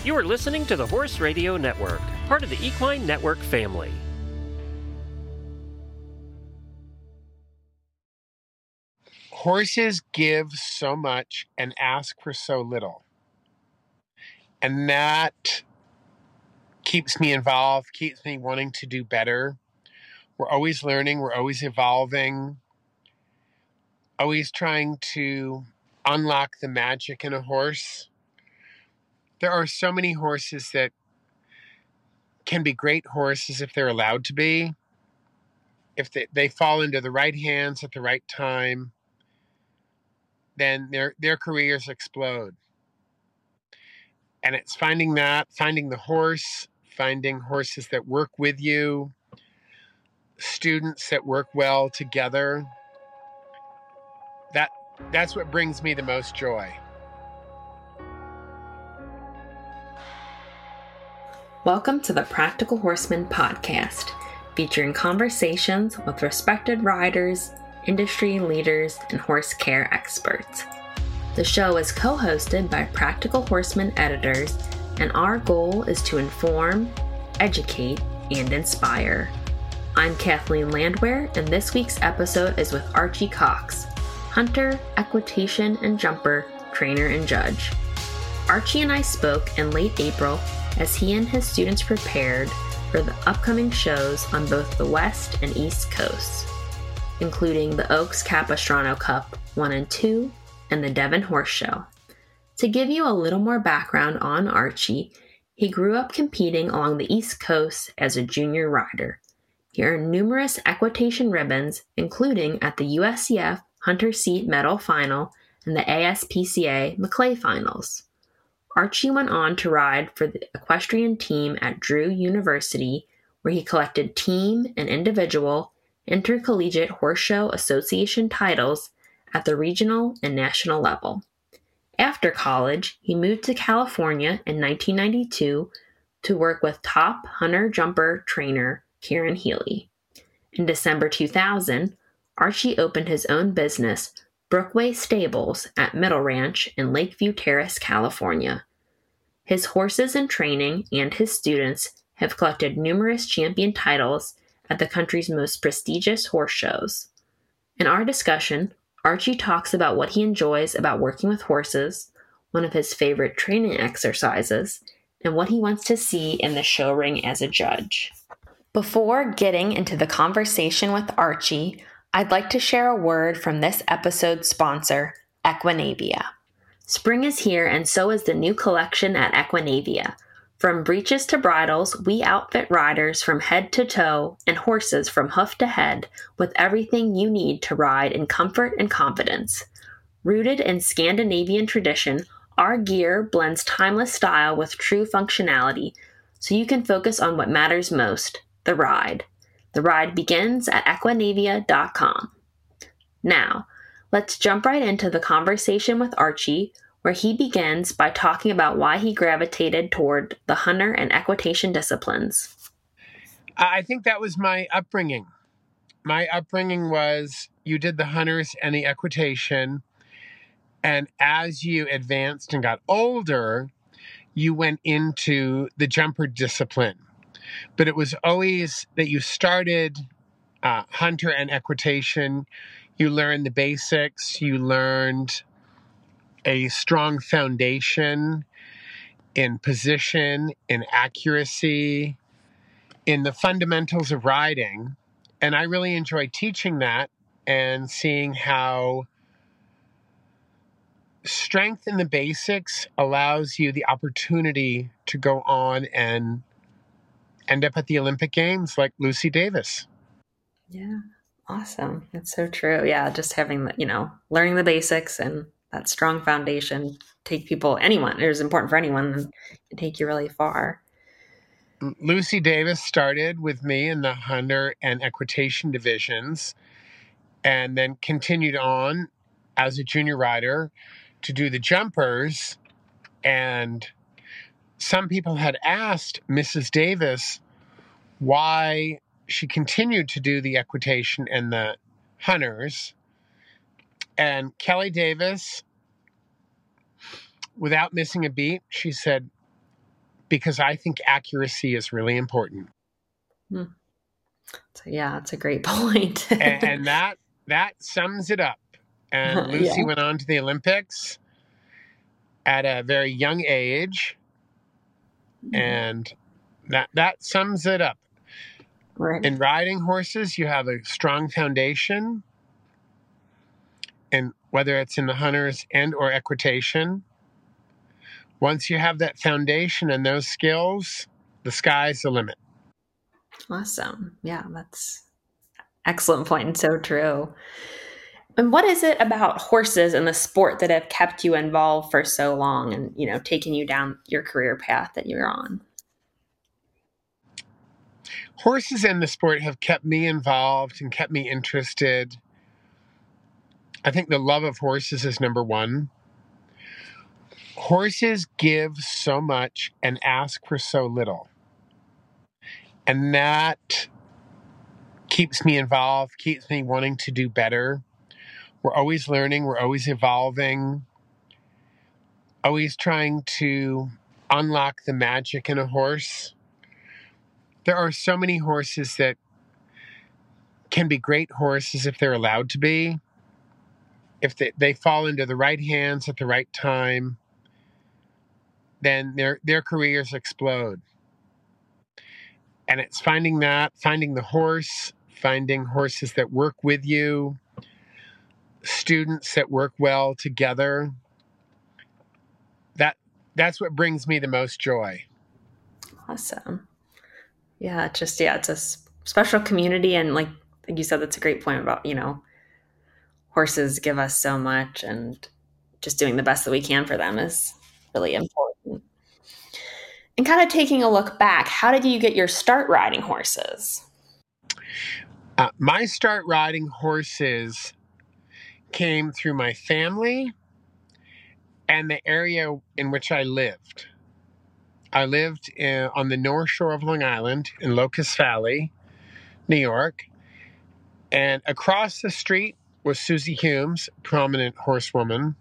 You are listening to the Horse Radio Network, part of the Equine Network family. Horses give so much and ask for so little. And that keeps me involved, keeps me wanting to do better. We're always learning, we're always evolving, always trying to unlock the magic in a horse. There are so many horses that can be great horses if they're allowed to be. If they fall into the right hands at the right time, then their careers explode. And it's finding the horse, finding horses that work with you, students that work well together. That's what brings me the most joy. Welcome to the Practical Horseman podcast, featuring conversations with respected riders, industry leaders, and horse care experts. The show is co-hosted by Practical Horseman editors, and our goal is to inform, educate, and inspire. I'm Kathleen Landwehr, and this week's episode is with Archie Cox, hunter, equitation, and jumper, trainer, and judge. Archie and I spoke in late April as he and his students prepared for the upcoming shows on both the West and East Coasts, including the Oaks Capistrano Cup 1 and 2 and the Devon Horse Show. To give you a little more background on Archie, he grew up competing along the East Coast as a junior rider. He earned numerous equitation ribbons, including at the USCF Hunter Seat Medal Final and the ASPCA Maclay Finals. Archie went on to ride for the equestrian team at Drew University, where he collected team and individual Intercollegiate Horse Show Association titles at the regional and national level. After college, he moved to California in 1992 to work with top hunter-jumper trainer Karen Healy. In December 2000, Archie opened his own business, Brookway Stables, at Middle Ranch in Lakeview Terrace, California. His horses in training and his students have collected numerous champion titles at the country's most prestigious horse shows. In our discussion, Archie talks about what he enjoys about working with horses, one of his favorite training exercises, and what he wants to see in the show ring as a judge. Before getting into the conversation with Archie, I'd like to share a word from this episode's sponsor, Equinavia. Spring is here, and so is the new collection at Equinavia. From breeches to bridles, we outfit riders from head to toe and horses from hoof to head with everything you need to ride in comfort and confidence. Rooted in Scandinavian tradition, our gear blends timeless style with true functionality, so you can focus on what matters most, the ride. The ride begins at equinavia.com. Now, let's jump right into the conversation with Archie, where he begins by talking about why he gravitated toward the hunter and equitation disciplines. I think that was my upbringing. My upbringing was you did the hunters and the equitation, and as you advanced and got older, you went into the jumper discipline. But it was always that you started hunter and equitation. You learned the basics. You learned a strong foundation in position, in accuracy, in the fundamentals of riding. And I really enjoyed teaching that and seeing how strength in the basics allows you the opportunity to go on and end up at the Olympic Games like Lucy Davis. Yeah, awesome. That's so true. Yeah, just having, learning the basics and that strong foundation anyone, it is important for anyone, and can take you really far. Lucy Davis started with me in the hunter and equitation divisions and then continued on as a junior rider to do the jumpers. And some people had asked Mrs. Davis why she continued to do the equitation and the hunters. And Kelly Davis, without missing a beat, she said, because I think accuracy is really important. Hmm. So, yeah, it's a great point. and that sums it up. And Lucy went on to the Olympics at a very young age, and that sums it up. Right. In riding horses, you have a strong foundation, and whether it's in the hunters and or equitation, once you have that foundation and those skills, the sky's the limit. Awesome. Yeah, that's excellent point and so true. And what is it about horses and the sport that have kept you involved for so long and, taking you down your career path that you're on? Horses and the sport have kept me involved and kept me interested. I think the love of horses is number one. Horses give so much and ask for so little. And that keeps me involved, keeps me wanting to do better. We're always learning, we're always evolving, always trying to unlock the magic in a horse. There are so many horses that can be great horses if they're allowed to be. If they fall into the right hands at the right time, then their careers explode. And it's finding the horse, finding horses that work with you, students that work well together. That's what brings me the most joy. Awesome. Yeah, it's a special community. And like you said, that's a great point about, horses give us so much, and just doing the best that we can for them is really important. And kind of taking a look back, how did you get your start riding horses? My start riding horses came through my family and the area in which I lived. I lived on the North Shore of Long Island in Locust Valley, New York. And across the street was Susie Humes, prominent horsewoman.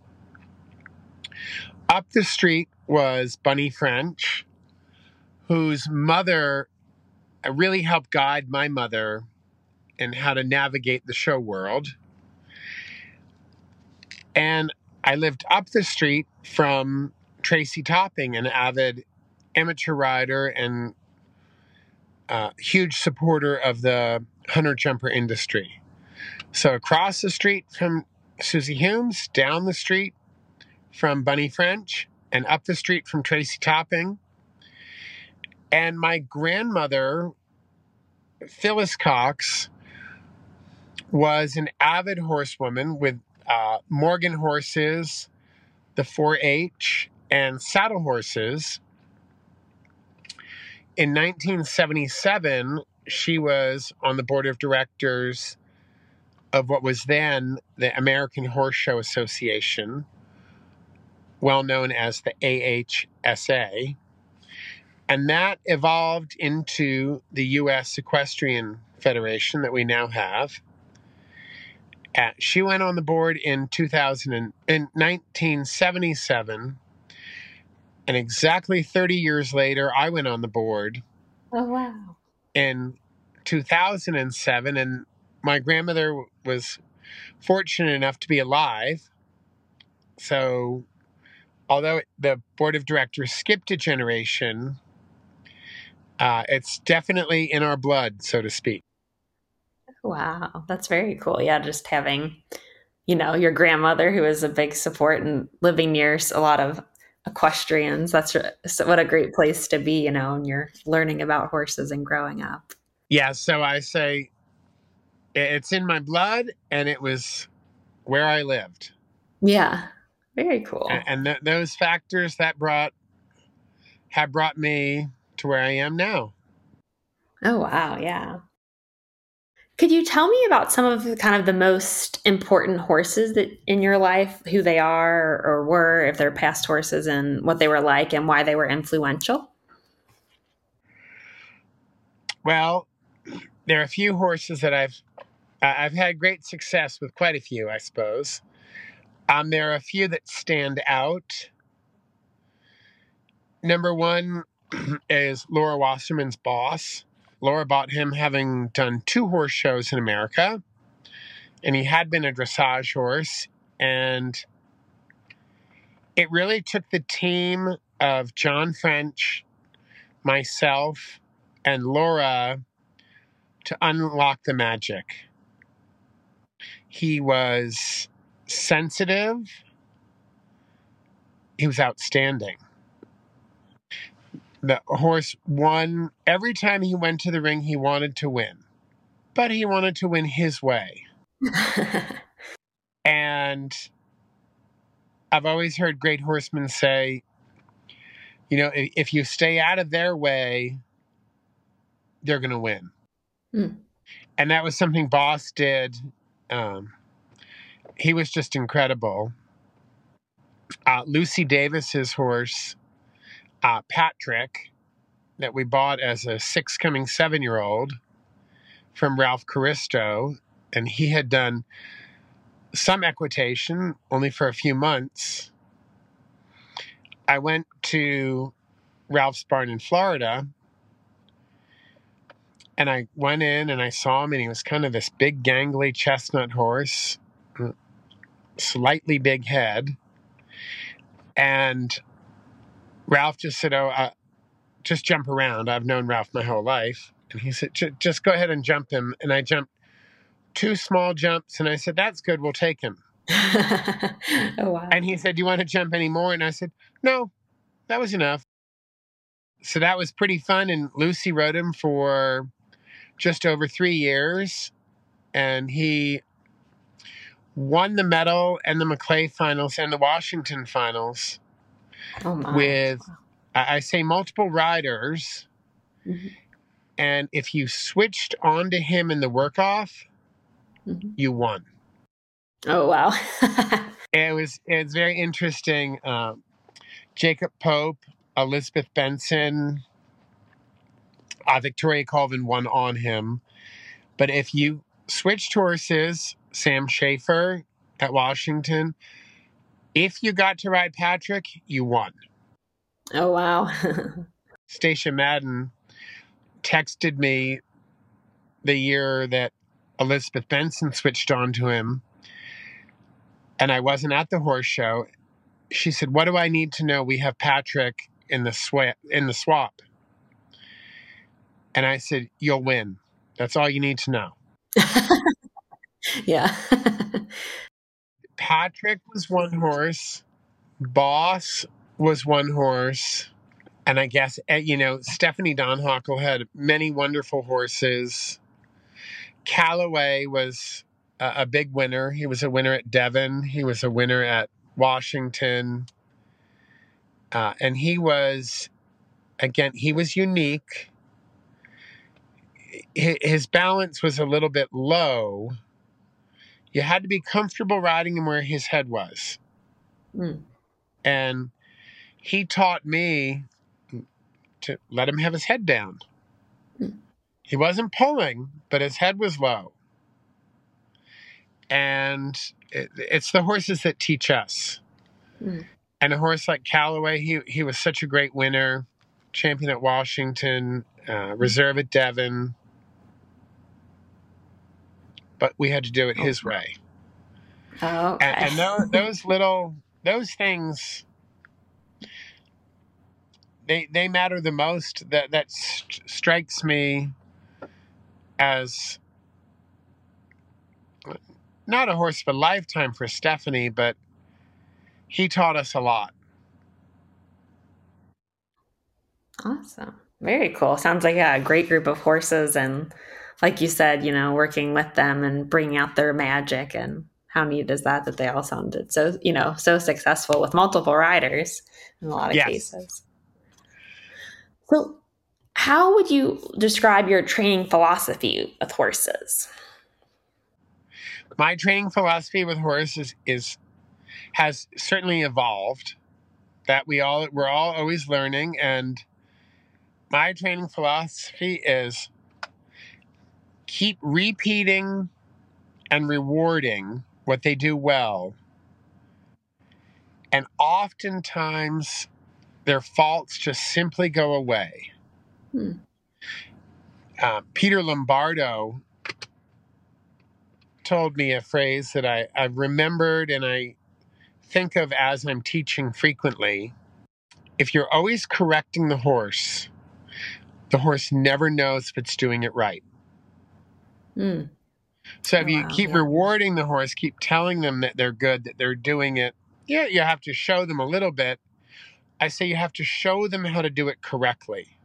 Up the street was Bunny French, whose mother really helped guide my mother in how to navigate the show world. And I lived up the street from Tracy Topping, an avid amateur rider and huge supporter of the hunter jumper industry. So across the street from Susie Humes, down the street from Bunny French, and up the street from Tracy Topping. And my grandmother, Phyllis Cox, was an avid horsewoman with Morgan horses, the 4-H, and saddle horses. In 1977, she was on the board of directors of what was then the American Horse Show Association, well known as the AHSA. And that evolved into the U.S. Equestrian Federation that we now have. She went on the board in 1977, and exactly 30 years later, I went on the board. Oh, wow. In 2007, and my grandmother was fortunate enough to be alive. So, although the board of directors skipped a generation, it's definitely in our blood, so to speak. Wow, that's very cool. Yeah, just having, your grandmother who is a big support and living near a lot of equestrians. That's what a great place to be, and you're learning about horses and growing up. Yeah, so I say it's in my blood, and it was where I lived. Yeah, very cool. And those factors have brought me to where I am now. Oh, wow, yeah. Could you tell me about some of the most important horses that in your life, who they are or were, if they're past horses, and what they were like and why they were influential? Well, there are a few horses that I've had great success with, quite a few, I suppose. There are a few that stand out. Number one is Laura Wasserman's boss. Laura bought him having done 2 horse shows in America, and he had been a dressage horse. And it really took the team of John French, myself, and Laura to unlock the magic. He was sensitive. He was outstanding. The horse won. Every time he went to the ring, he wanted to win. But he wanted to win his way. And I've always heard great horsemen say, you know, if you stay out of their way, they're going to win. Mm. And that was something Boss did. He was just incredible. Lucy Davis's horse, Patrick, that we bought as a 6 coming 7-year-old from Ralph Caristo, and he had done some equitation only for a few months. I went to Ralph's barn in Florida, and I went in and I saw him, and he was kind of this big gangly chestnut horse, slightly big head. And Ralph just said, just jump around. I've known Ralph my whole life. And he said, just go ahead and jump him. And I jumped 2 small jumps, and I said, that's good, we'll take him. Oh, wow. And he said, do you want to jump any more? And I said, no, that was enough. So that was pretty fun. And Lucy rode him for just over 3 years. And he won the medal and the Maclay finals and the Washington finals with, I say, multiple riders. Mm-hmm. And if you switched onto him in the work-off, you won. Oh, wow. It's very interesting. Jacob Pope, Elizabeth Benson, Victoria Colvin won on him. But if you switched horses, Sam Schaefer at Washington, if you got to ride Patrick, you won. Oh, wow. Stacia Madden texted me the year that Elizabeth Benson switched on to him, and I wasn't at the horse show. She said, what do I need to know? We have Patrick in the swap. And I said, you'll win. That's all you need to know. Yeah. Patrick was 1 horse. Boss was 1 horse. And I guess, Stephanie Donhockle had many wonderful horses. Callaway was a big winner. He was a winner at Devon. He was a winner at Washington. And he was unique. His balance was a little bit low. You had to be comfortable riding him where his head was. Mm. And he taught me to let him have his head down. Mm. He wasn't pulling, but his head was low. And it's the horses that teach us. Mm. And a horse like Callaway, he was such a great winner. Champion at Washington, reserve at Devon. But we had to do it his way. Oh, okay. And those things, they matter the most. That strikes me as not a horse of a lifetime for Stephanie, but he taught us a lot. Awesome. Very cool. Sounds like a great group of horses, and like you said, working with them and bringing out their magic. And how neat is that they all sounded so, so successful with multiple riders in a lot of cases. So how would you describe your training philosophy with horses? My training philosophy with horses has certainly evolved. That we're all always learning, and my training philosophy is keep repeating and rewarding what they do well. And oftentimes their faults just simply go away. Peter Lombardo told me a phrase that I remembered and I think of as I'm teaching frequently. If you're always correcting the horse never knows if it's doing it right. So if you keep rewarding the horse, keep telling them that they're good, that they're doing it, yeah, you have to show them a little bit. I say you have to show them how to do it correctly.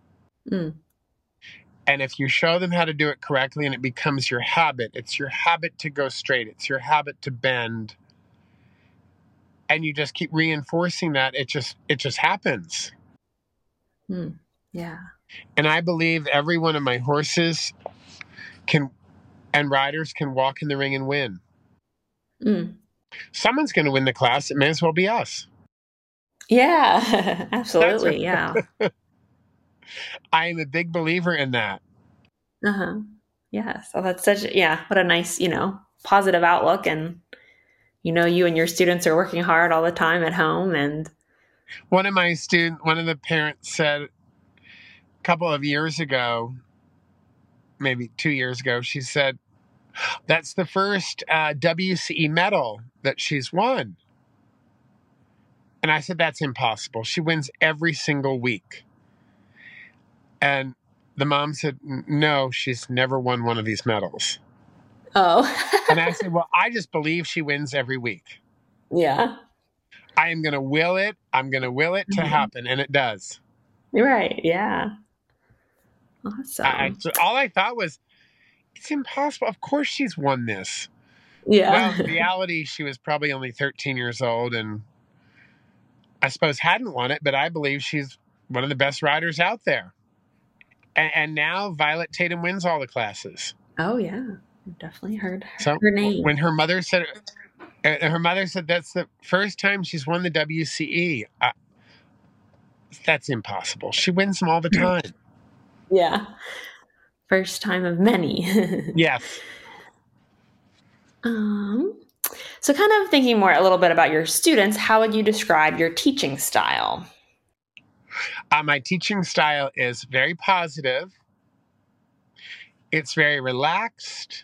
And if you show them how to do it correctly and it becomes your habit, it's your habit to go straight, it's your habit to bend, and you just keep reinforcing that, it just happens. Yeah. And I believe every one of my horses and riders can walk in the ring and win. Someone's going to win the class. It may as well be us. Yeah, absolutely. Yeah. I am a big believer in that. Yeah. So that's what a nice, positive outlook. And, you and your students are working hard all the time at home. And one of the parents said a couple of years ago, maybe 2 years ago, she said, that's the first WCE medal that she's won. And I said, that's impossible. She wins every single week. And the mom said, no, she's never won one of these medals. Oh. And I said, well, I just believe she wins every week. Yeah. I am going to will it. I'm going to will it to happen. And it does. Right. Yeah. Awesome. All I thought was, it's impossible. Of course she's won this. Yeah. Well, in reality, she was probably only 13 years old and I suppose hadn't won it, but I believe she's one of the best riders out there. And now Violet Tatum wins all the classes. Oh, yeah. I've definitely heard her name. When her mother said that's the first time she's won the WCE. That's impossible. She wins them all the time. Yeah. First time of many. Yes. So kind of thinking a little bit about your students, how would you describe your teaching style? My teaching style is very positive. It's very relaxed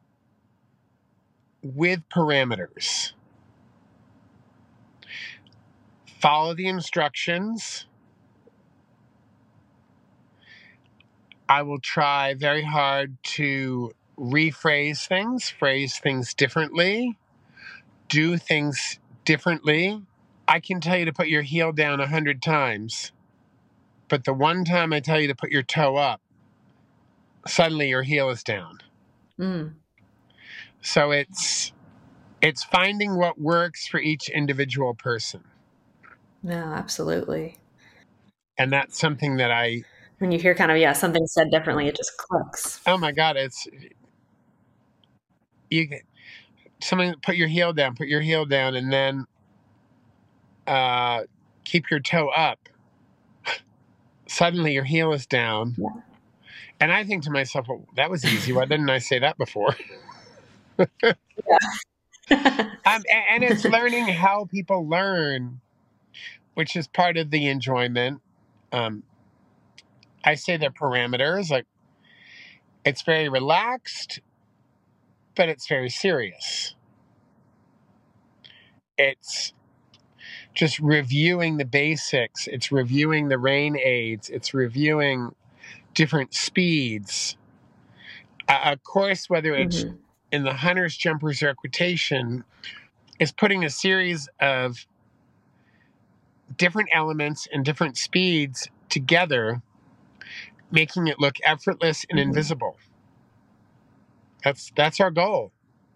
with parameters. Follow the instructions. I will try very hard to phrase things differently, do things differently. I can tell you to put your heel down 100 times, but the one time I tell you to put your toe up, suddenly your heel is down. So it's finding what works for each individual person. No, absolutely. And that's something that when you hear something said differently, it just clicks. Oh my God, someone put your heel down and then keep your toe up. Suddenly your heel is down. Yeah. And I think to myself, well, that was easy. Why didn't I say that before? And it's learning how people learn, which is part of the enjoyment. I say the parameters, like it's very relaxed, but it's very serious. It's just reviewing the basics. It's reviewing the rein aids. It's reviewing different speeds. A course, whether it's in the hunters, jumpers, or equitation, is putting a series of different elements and different speeds together, making it look effortless and invisible. That's our goal.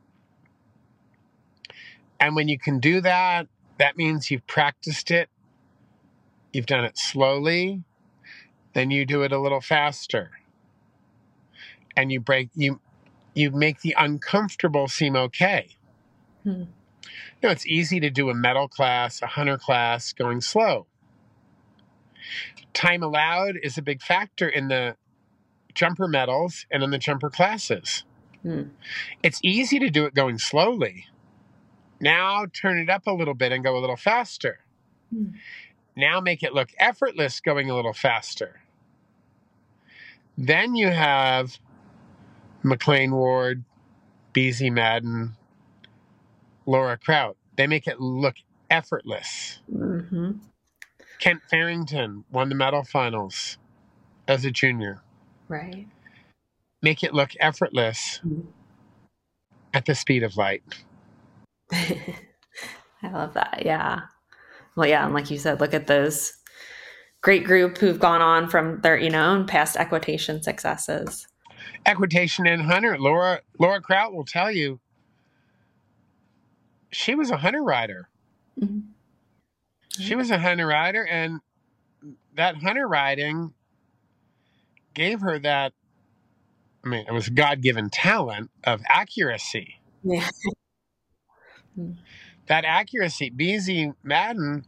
And when you can do that, that means you've practiced it, you've done it slowly, then you do it a little faster. And you make the uncomfortable seem okay. It's easy to do a medal class, a hunter class, going slow. Time allowed is a big factor in the jumper medals and in the jumper classes. It's easy to do it going slowly. Now turn it up a little bit and go a little faster. Now make it look effortless going a little faster. Then you have McLean Ward, BZ Madden, Laura Kraut. They make it look effortless. Mm-hmm. Kent Farrington won the medal finals as a junior. Right. Make it look effortless at the speed of light. I love that. Yeah. Well, yeah. And like you said, look at those great group who've gone on from their, own past equitation successes. Equitation and hunter. Laura Kraut will tell you she was a hunter rider. Mm-hmm. She was a hunter rider, and that hunter riding gave her that, it was a God-given talent of accuracy. Yeah. That accuracy. BZ Madden,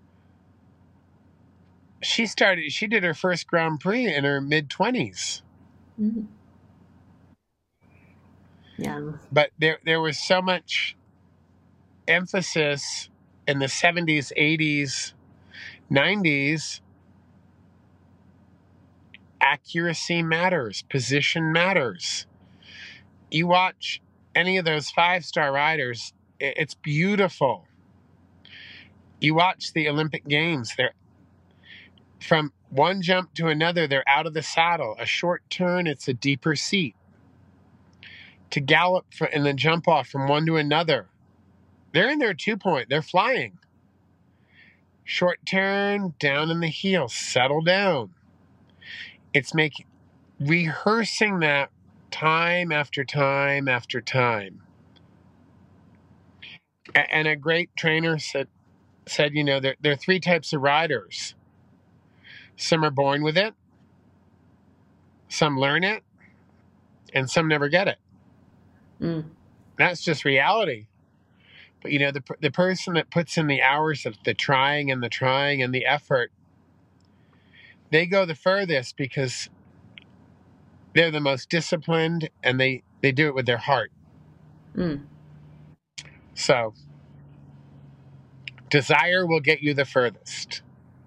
she did her first Grand Prix in her mid-20s. Mm-hmm. Yeah. But there was so much emphasis in the 70s, 80s, 90s. Accuracy matters. Position matters. You watch any of those 5-star riders, it's beautiful. You watch the Olympic Games, they're from one jump to another, they're out of the saddle. A short turn, it's a deeper seat. To gallop and then jump off from one to another, they're in their 2-point, they're flying. Short turn, down in the heel, settle down. It's rehearsing that time after time after time. And a great trainer said, there are 3 types of riders. Some are born with it, some learn it, and some never get it. That's just reality. But the person that puts in the hours of the trying and the effort, they go the furthest because they're the most disciplined, and they do it with their heart. So desire will get you the furthest.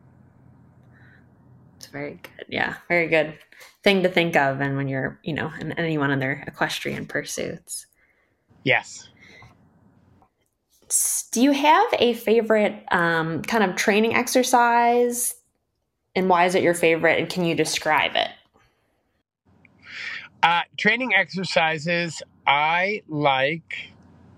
It's very good. Yeah, very good thing to think of, and when you're, in any one of their equestrian pursuits. Yes. Do you have a favorite kind of training exercise, and why is it your favorite, and can you describe it? Training exercises, I like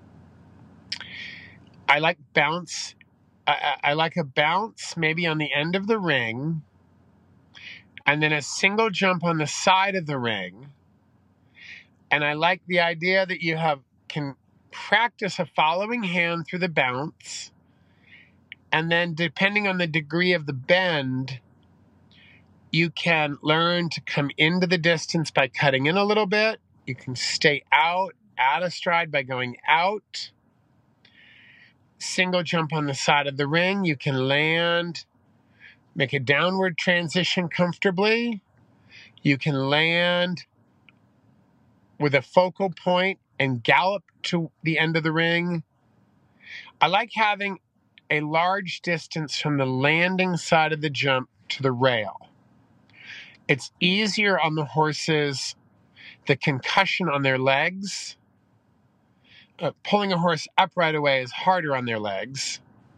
bounce. I like a bounce maybe on the end of the ring, and then a single jump on the side of the ring. And I like the idea that you can practice a following hand through the bounce, and then depending on the degree of the bend, you can learn to come into the distance by cutting in a little bit. You can stay out of stride by going out. Single jump on the side of the ring. You can land, make a downward transition comfortably. You can land with a focal point and gallop to the end of the ring. I like having a large distance from the landing side of the jump to the rail. It's easier on the horses, the concussion on their legs. Pulling a horse up right away is harder on their legs.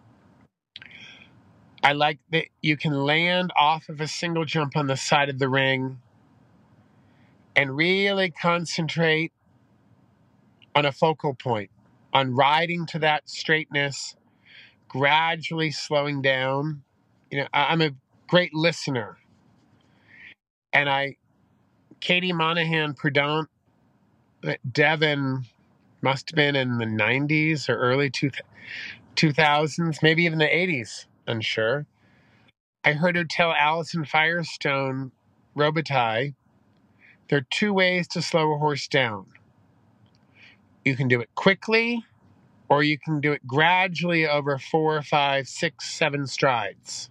I like that you can land off of a single jump on the side of the ring and really concentrate on a focal point, on riding to that straightness, gradually slowing down. I'm a great listener. And Katie Monahan Prudent, Devon, must have been in the 90s or early 2000s, maybe even the 80s, unsure. I heard her tell Alison Firestone, Robitaille, there are 2 ways to slow a horse down. You can do it quickly, or you can do it gradually over 4, 5, 6, 7 strides.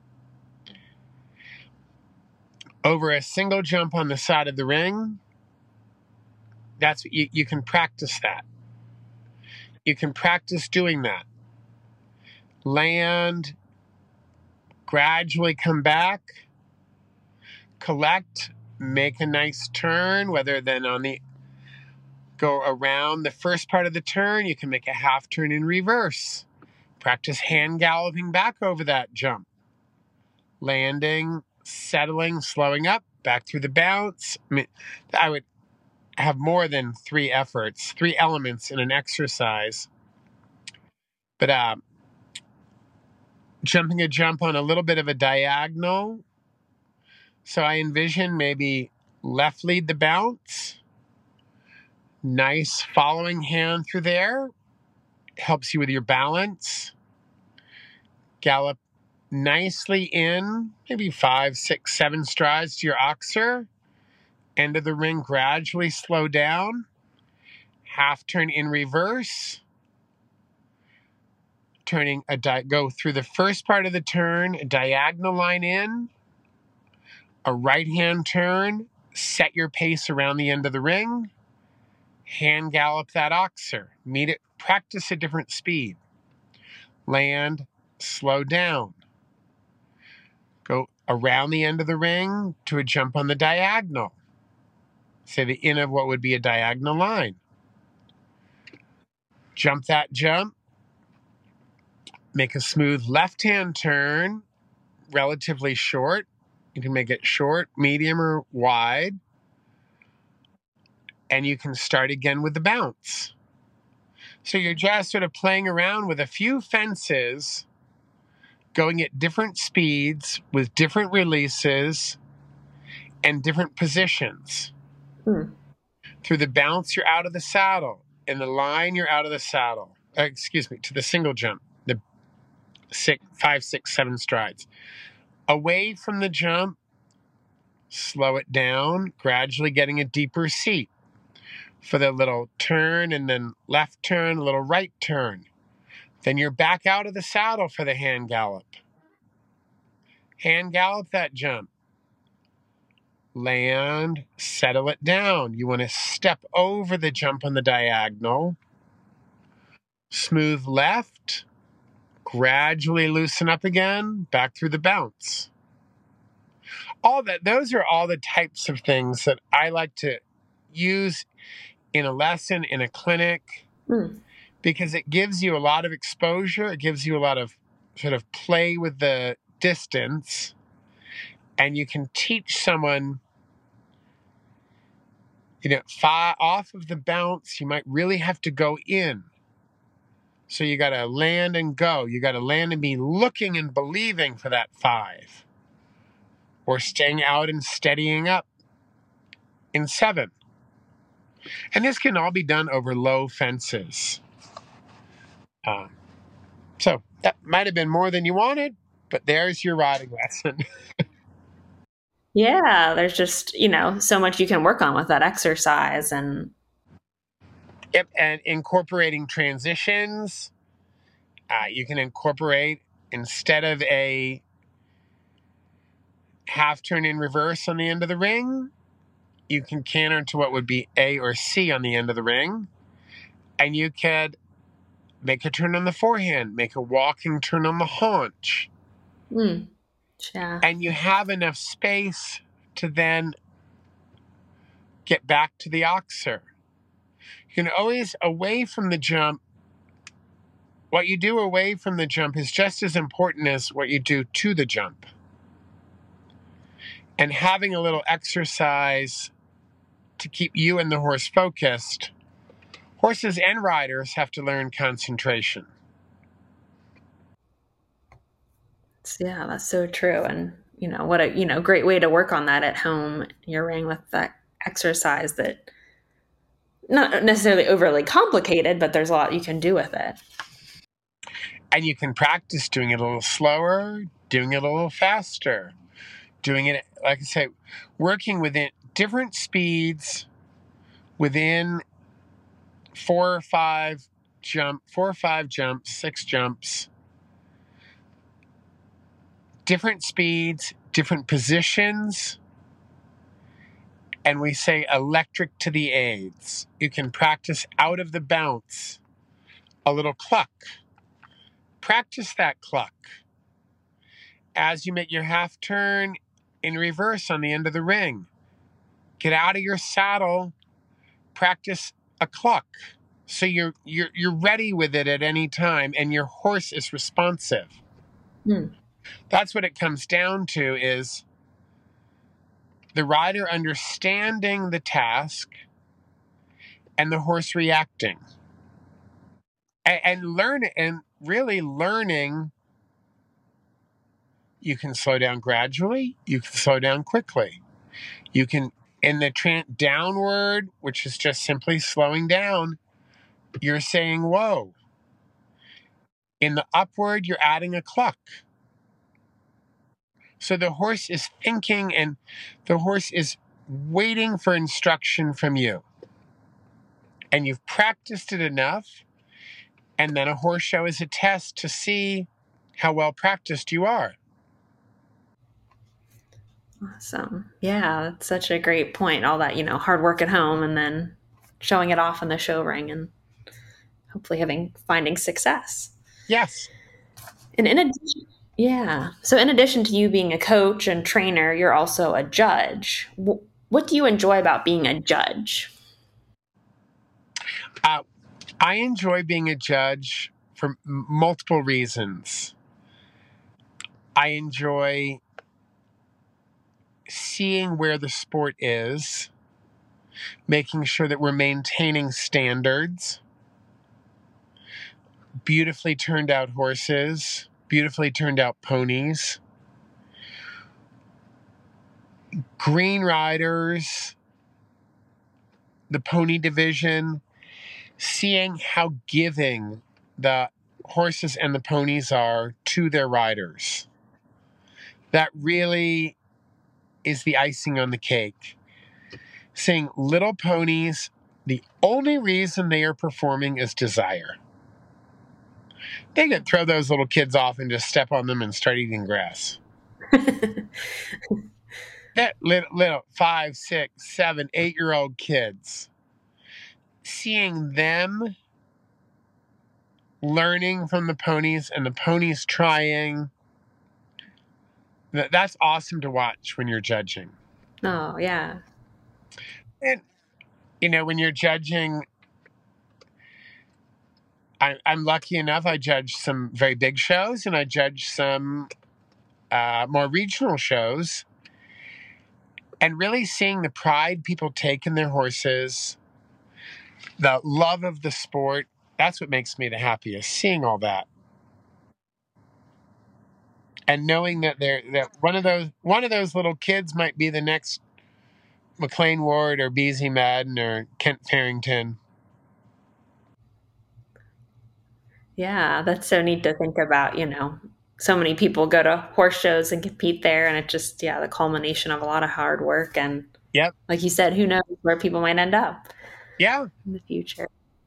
Over a single jump on the side of the ring, that's what you can practice that. You can practice doing that. Land gradually come back, collect, make a nice turn, whether then go around the first part of the turn, you can make a half turn in reverse. Practice hand galloping back over that jump. Landing, settling, slowing up, back through the bounce. I would have more than 3 elements in an exercise. But jumping a jump on a little bit of a diagonal. So I envision maybe left lead the bounce. Nice following hand through there. Helps you with your balance. Gallop nicely in, maybe 5, 6, 7 strides to your oxer. End of the ring, gradually slow down. Half turn in reverse. Go through the first part of the turn, a diagonal line in. A right hand turn. Set your pace around the end of the ring. Hand gallop that oxer. Practice a different speed. Land, slow down. Go around the end of the ring to a jump on the diagonal. Say the end of what would be a diagonal line. Jump that jump. Make a smooth left-hand turn, relatively short. You can make it short, medium, or wide. And you can start again with the bounce. So you're just sort of playing around with a few fences, going at different speeds with different releases and different positions. Through the bounce, you're out of the saddle. In the line, you're out of the saddle. To the single jump, the 5, 6, 7 strides. Away from the jump, slow it down, gradually getting a deeper seat. For the little turn and then left turn, a little right turn. Then you're back out of the saddle for the hand gallop. Hand gallop that jump. Land, settle it down. You want to step over the jump on the diagonal. Smooth left. Gradually loosen up again. Back through the bounce. Those are all the types of things that I like to use in a lesson, in a clinic, because it gives you a lot of exposure. It gives you a lot of sort of play with the distance, and you can teach someone, far off of the bounce, you might really have to go in. So you got to land and go. You got to land and be looking and believing for that 5. Or staying out and steadying up in 7. And this can all be done over low fences. So that might have been more than you wanted, but there's your riding lesson. Yeah, there's just, so much you can work on with that exercise. Yep, and incorporating transitions. You can incorporate, instead of a half turn in reverse on the end of the ring, you can canter to what would be A or C on the end of the ring. And you could make a turn on the forehand, make a walking turn on the haunch. Yeah. And you have enough space to then get back to the oxer. You can always, away from the jump, what you do away from the jump is just as important as what you do to the jump. And having a little exercise to keep you and the horse focused. Horses and riders have to learn concentration. Yeah, that's so true. And, what a, great way to work on that at home. You're ring with that exercise that not necessarily overly complicated, but there's a lot you can do with it. And you can practice doing it a little slower, doing it a little faster, doing it, like I say, working within different speeds within 4 or 5 jumps, 6 jumps, different speeds, different positions. And we say electric to the aids. You can practice out of the bounce, a little cluck. Practice that cluck. as you make your half turn in reverse on the end of the ring. Get out of your saddle, practice a cluck. So you're ready with it at any time, and your horse is responsive. That's what it comes down to, is the rider understanding the task and the horse reacting. And really learning. You can slow down gradually, you can slow down quickly. You can, in the downward, which is just simply slowing down, you're saying whoa. In the upward, you're adding a cluck. So the horse is thinking, and the horse is waiting for instruction from you. And you've practiced it enough, and then a horse show is a test to see how well practiced you are. Awesome. Yeah, that's such a great point. All that, hard work at home and then showing it off in the show ring and hopefully finding success. Yes. And in addition to you being a coach and trainer, you're also a judge. What do you enjoy about being a judge? I enjoy being a judge for multiple reasons. I enjoy seeing where the sport is, making sure that we're maintaining standards, beautifully turned out horses, beautifully turned out ponies, green riders, the pony division, seeing how giving the horses and the ponies are to their riders. That really is the icing on the cake. Seeing little ponies, the only reason they are performing is desire. They could throw those little kids off and just step on them and start eating grass. That little 5, 6, 7, 8-year-old kids, seeing them learning from the ponies and the ponies trying, that's awesome to watch when you're judging. Oh, yeah. And, when you're judging, I'm lucky enough, I judge some very big shows and I judge some more regional shows. And really seeing the pride people take in their horses, the love of the sport, that's what makes me the happiest, seeing all that. And knowing that one of those little kids might be the next McLean Ward or Beasley Madden or Kent Farrington. Yeah, that's so neat to think about, so many people go to horse shows and compete there, and it just, the culmination of a lot of hard work. And yep, like you said, who knows where people might end up in the future.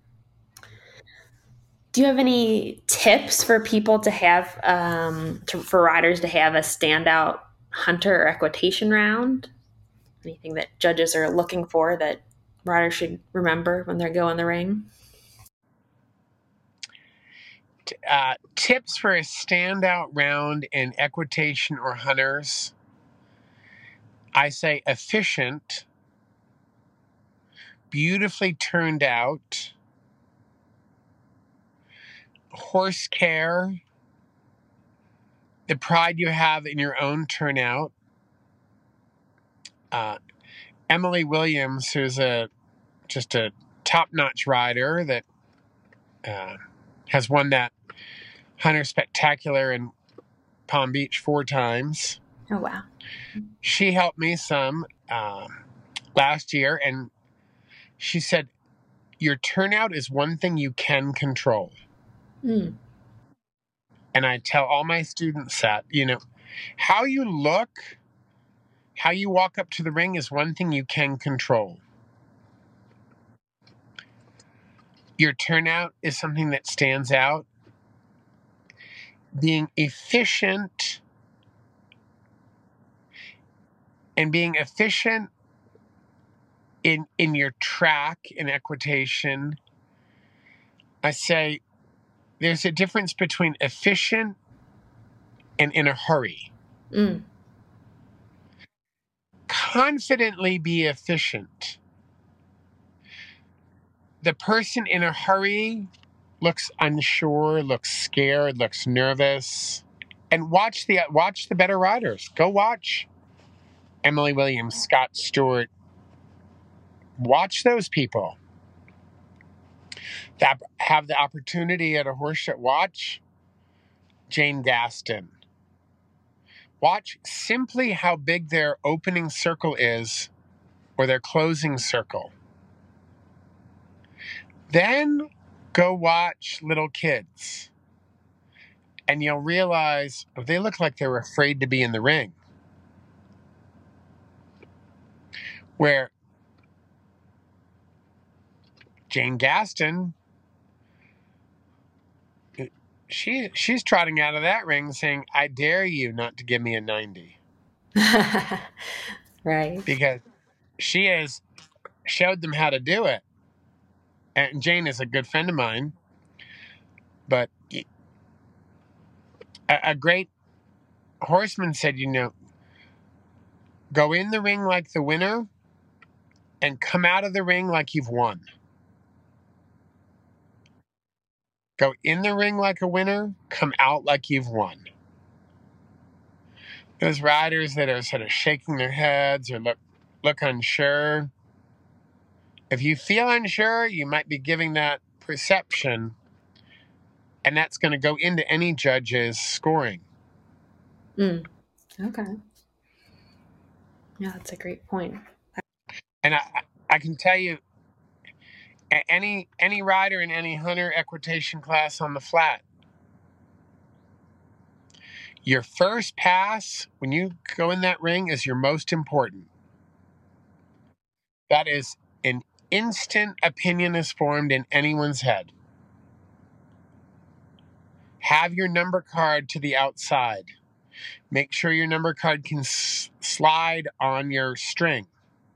Do you have any tips for people to have, for riders to have a standout hunter or equitation round? Anything that judges are looking for that riders should remember when they go in the ring? Tips for a standout round in equitation or hunters. I say efficient, beautifully turned out, horse care, the pride you have in your own turnout. Emily Williams, who's just a top-notch rider that has won that Hunter Spectacular in Palm Beach 4 times. Oh, wow. She helped me some last year, and she said, your turnout is one thing you can control. And I tell all my students that, how you look, how you walk up to the ring is one thing you can control. Your turnout is something that stands out. Being efficient in your track in equitation, I say there's a difference between efficient and in a hurry. Mm. Confidently be efficient. The person in a hurry looks unsure, looks scared, looks nervous. And watch the better riders. Go watch Emily Williams, Scott Stewart. Watch those people that have the opportunity at a horse show. Watch Jane Gaston. Watch simply how big their opening circle is or their closing circle. Then go watch little kids. And you'll realize they look like they were afraid to be in the ring. Where Jane Gaston, she's trotting out of that ring saying, I dare you not to give me a 90. Right. Because she has showed them how to do it. And Jane is a good friend of mine. But a great horseman said, go in the ring like the winner and come out of the ring like you've won. Go in the ring like a winner, come out like you've won. Those riders that are sort of shaking their heads or look unsure. If you feel unsure, you might be giving that perception, and that's going to go into any judge's scoring. Okay. Yeah, that's a great point. And I can tell you, any rider in any hunter equitation class on the flat, your first pass when you go in that ring is your most important. That is an instant opinion is formed in anyone's head. Have your number card to the outside. Make sure your number card can slide on your string.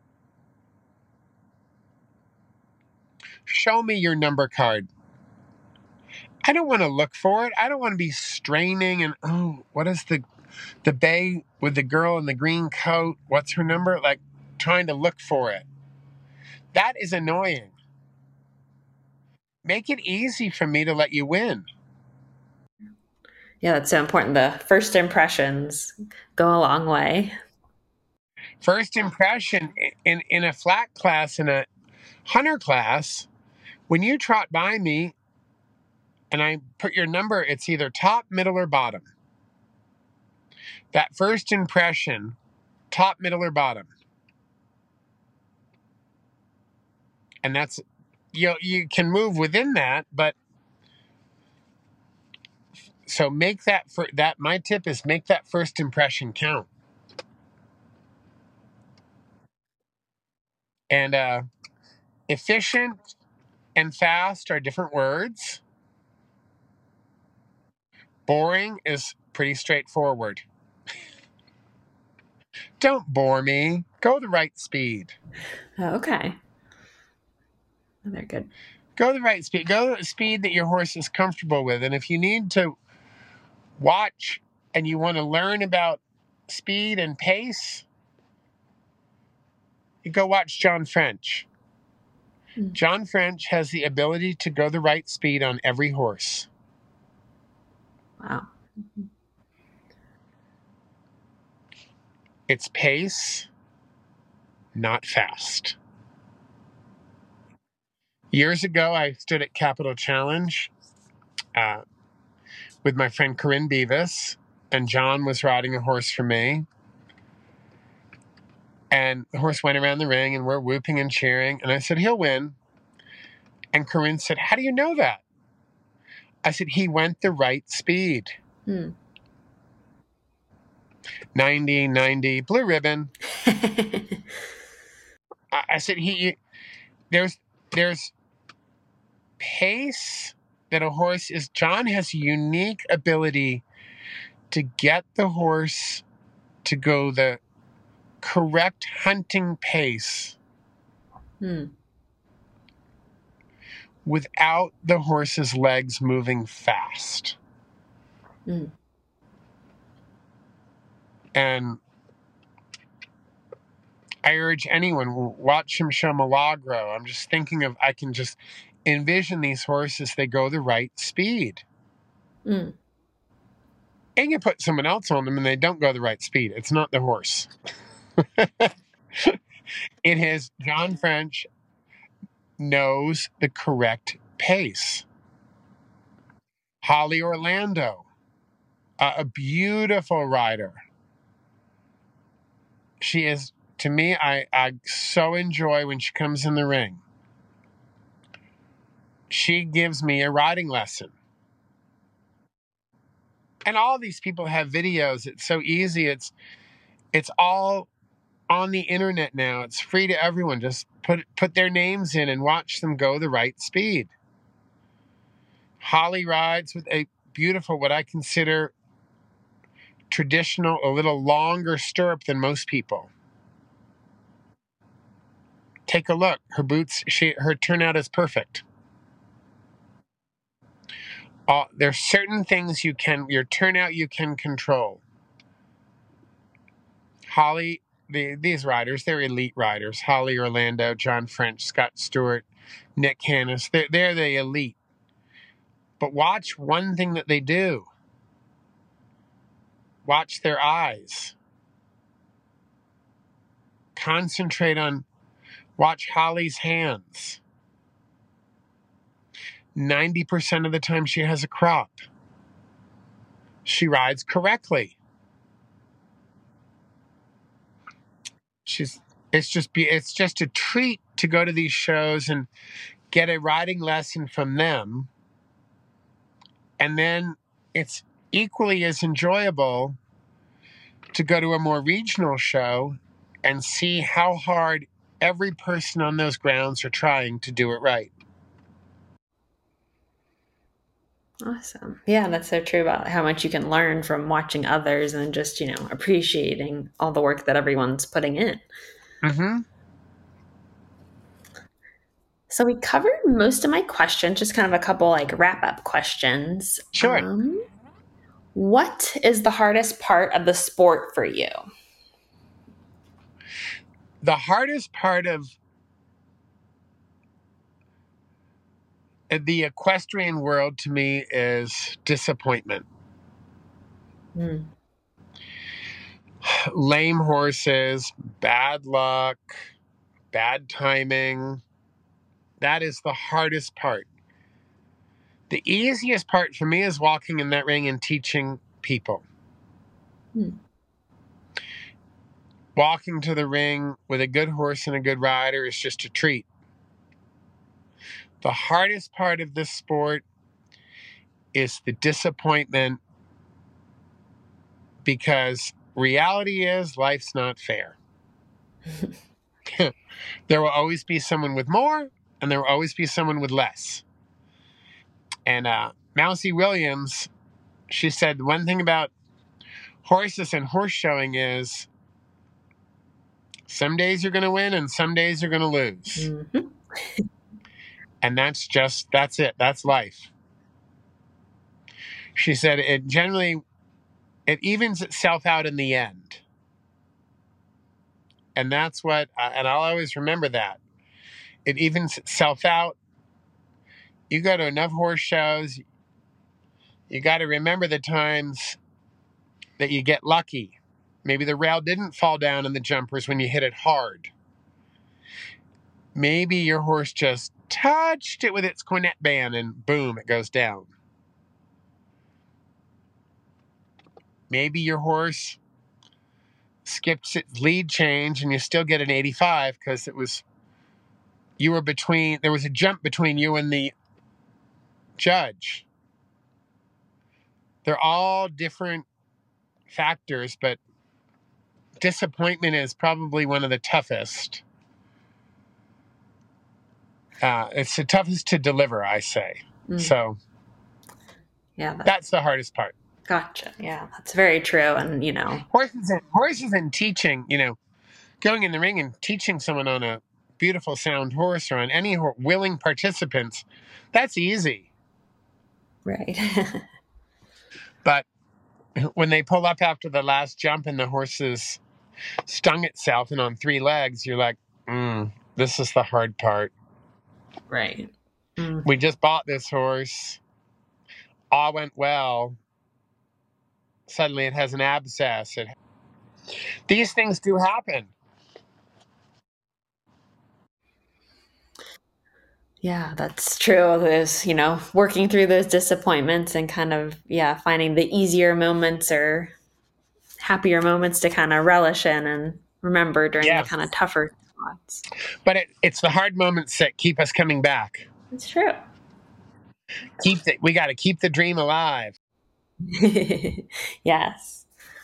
Show me your number card. I don't want to look for it. I don't want to be straining and, what is the bay with the girl in the green coat? What's her number? Like trying to look for it. That is annoying. Make it easy for me to let you win. Yeah, that's so important. The first impressions go a long way. First impression in a flat class, in a hunter class, when you trot by me and I put your number, it's either top, middle, or bottom. That first impression, top, middle, or bottom. And that's, you can move within that, but so make that my tip is make that first impression count. And efficient and fast are different words. Boring is pretty straightforward. Don't bore me. Go the right speed. Oh, okay. They're good. Go the right speed. Go the speed that your horse is comfortable with. And if you need to watch and you want to learn about speed and pace, you go watch John French. John French has the ability to go the right speed on every horse. Wow. It's pace, not fast. Years ago, I stood at Capital Challenge with my friend Corinne Beavis, and John was riding a horse for me. And the horse went around the ring, and we're whooping and cheering. And I said, he'll win. And Corinne said, how do you know that? I said, he went the right speed. 90, blue ribbon. I said, there's pace that a horse is. John has a unique ability to get the horse to go the correct hunting pace without the horse's legs moving fast. And I urge anyone, watch him show Milagro. I'm just thinking of, I can just envision these horses, they go the right speed. Mm. And you put someone else on them and they don't go the right speed. It's not the horse. It is John French knows the correct pace. Holly Orlando, a beautiful rider. She is, to me, I so enjoy when she comes in the ring. She gives me a riding lesson. And all these people have videos. It's so easy. It's all on the internet now. It's free to everyone. Just put their names in and watch them go the right speed. Holly rides with a beautiful, what I consider traditional, a little longer stirrup than most people. Take a look. Her boots, her turnout is perfect. There's certain things your turnout you can control. Holly, these riders, they're elite riders. Holly Orlando, John French, Scott Stewart, Nick Hannes, they're the elite. But watch one thing that they do. Watch their eyes. Concentrate on, watch Holly's hands. 90% of the time she has a crop. She rides correctly. It's just a treat to go to these shows and get a riding lesson from them. And then it's equally as enjoyable to go to a more regional show and see how hard every person on those grounds are trying to do it right. Awesome. Yeah, that's so true about how much you can learn from watching others and just, appreciating all the work that everyone's putting in. Mm-hmm. So we covered most of my questions, just kind of a couple wrap-up questions. Sure. What is the hardest part of the sport for you? The hardest part of the equestrian world to me is disappointment. Mm. Lame horses, bad luck, bad timing. That is the hardest part. The easiest part for me is walking in that ring and teaching people. Mm. Walking to the ring with a good horse and a good rider is just a treat. The hardest part of this sport is the disappointment, because reality is life's not fair. There will always be someone with more, and there will always be someone with less. And Mousie Williams, she said one thing about horses and horse showing is some days you're going to win and some days you're going to lose. Mm-hmm. And that's it. That's life. She said it evens itself out in the end. And that's what, and I'll always remember that. It evens itself out. You go to enough horse shows, you got to remember the times that you get lucky. Maybe the rail didn't fall down in the jumpers when you hit it hard. Maybe your horse just touched it with its cornet band and boom, it goes down. Maybe your horse skips its lead change and you still get an 85 because there was a jump between you and the judge. They're all different factors, but disappointment is probably one of the toughest. It's the toughest to deliver, I say. Mm. So, yeah, that's the hardest part. Gotcha. Yeah, that's very true. And, horses and teaching, going in the ring and teaching someone on a beautiful sound horse or on any willing participants, that's easy. Right. But when they pull up after the last jump and the horse is stung itself and on 3 legs, you're like, this is the hard part. Right. We just bought this horse. All went well. Suddenly it has an abscess. These things do happen. Yeah, that's true. There's, working through those disappointments and kind of, finding the easier moments or happier moments to kind of relish in and remember during the kind of tougher spots. But it's the hard moments that keep us coming back. It's true. We got to keep the dream alive. Yes.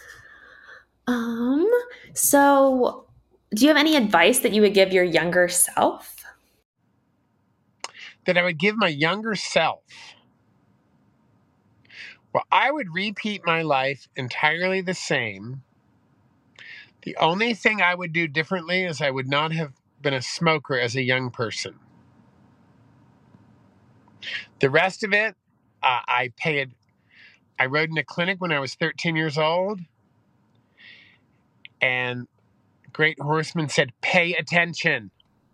So do you have any advice that you would give your younger self? That I would give my younger self? Well, I would repeat my life entirely the same. The only thing I would do differently is I would not have been a smoker as a young person. The rest of it, I rode in a clinic when I was 13 years old, and Great Horseman said, pay attention.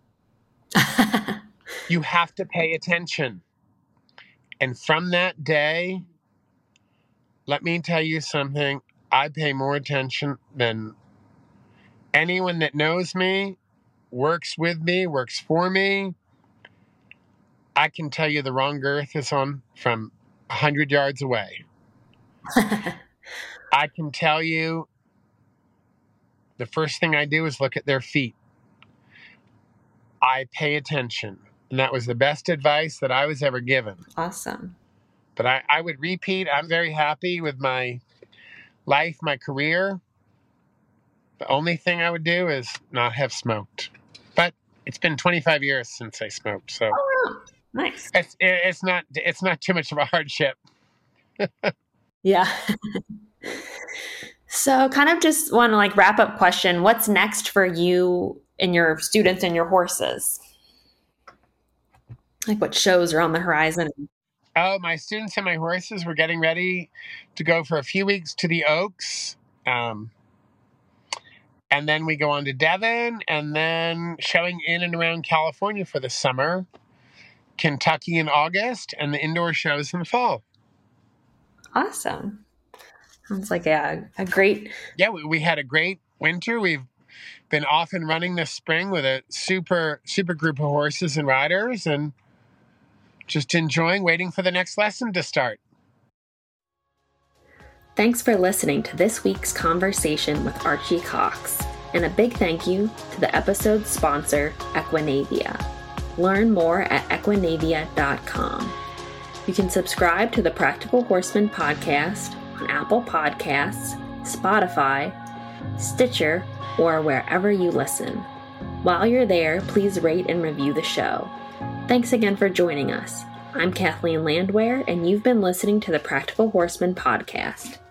You have to pay attention. And from that day, let me tell you something, I pay more attention than anyone that knows me, works with me, works for me. I can tell you the wrong girth is on from 100 yards away. I can tell you the first thing I do is look at their feet. I pay attention. And that was the best advice that I was ever given. Awesome. But I would repeat, I'm very happy with my life, my career. The only thing I would do is not have smoked. But it's been 25 years since I smoked, so nice. It's not too much of a hardship. Yeah. So kind of just want to wrap up question. What's next for you and your students and your horses? What shows are on the horizon? Oh, my students and my horses, we're getting ready to go for a few weeks to the Oaks. And then we go on to Devon, and then showing in and around California for the summer, Kentucky in August, and the indoor shows in the fall. Awesome. Sounds like a great... Yeah, we had a great winter. We've been off and running this spring with a super group of horses and riders, and just enjoying waiting for the next lesson to start. Thanks for listening to this week's conversation with Archie Cox, and a big thank you to the episode's sponsor, Equinavia. Learn more at equinavia.com. You can subscribe to the Practical Horseman podcast on Apple Podcasts, Spotify, Stitcher, or wherever you listen. While you're there, please rate and review the show. Thanks again for joining us. I'm Kathleen Landwehr, and you've been listening to the Practical Horseman podcast.